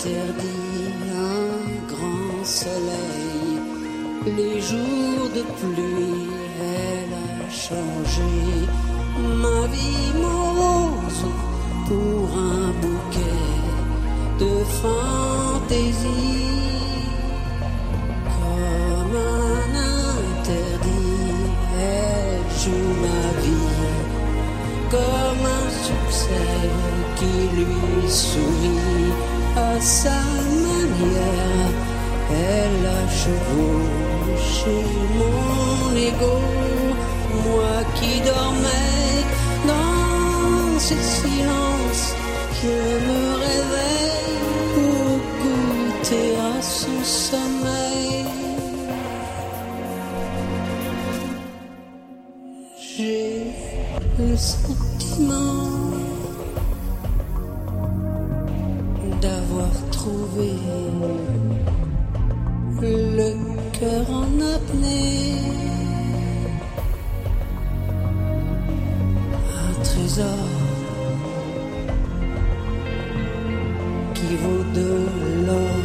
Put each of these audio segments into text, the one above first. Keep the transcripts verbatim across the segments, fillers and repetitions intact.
interdit un grand soleil. Les jours de pluie, elle a changé ma vie morose pour un bouquet de fantaisie. Comme un interdit, elle joue ma vie comme un succès qui lui sourit à sa manière. Elle a chevauché mon ego, moi qui dormais dans ce silence. Je me réveille pour goûter à son sommeil. J'ai le sentiment d'avoir trouvé le cœur en apnée, un trésor qui vaut de l'or.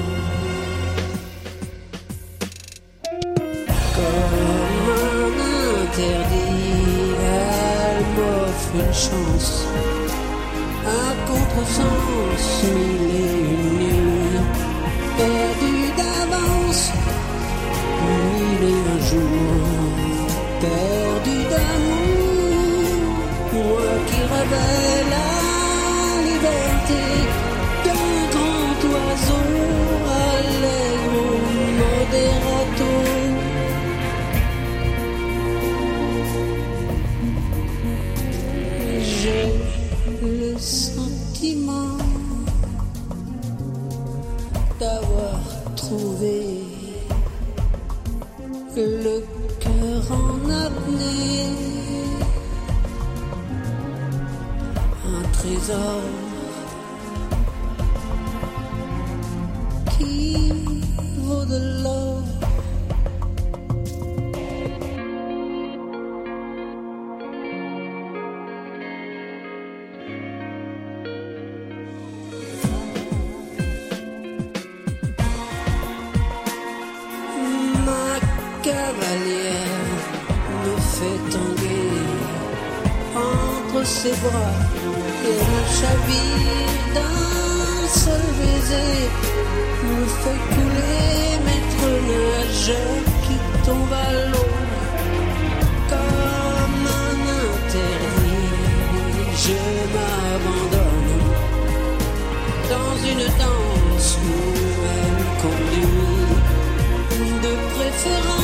Comme un interdit, elle m'offre une chance, à contresens, mille et une nuits perdues d'avance, mille et un jours perdus d'amour. Moi qui rêvais la liberté d'un grand oiseau, allegro moderato. J'ai le sentiment d'avoir trouvé le cœur en apnée, un trésor qui vaut de l'or. Cavalière me fait tanguer entre ses bras et la chavire d'un seul baiser me fait couler, maître nageur qui tombe à l'eau. Comme un interdit, je m'abandonne dans une danse où elle conduit de préférence.